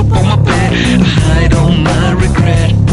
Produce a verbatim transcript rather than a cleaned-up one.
up on my bed. I hide all my regret.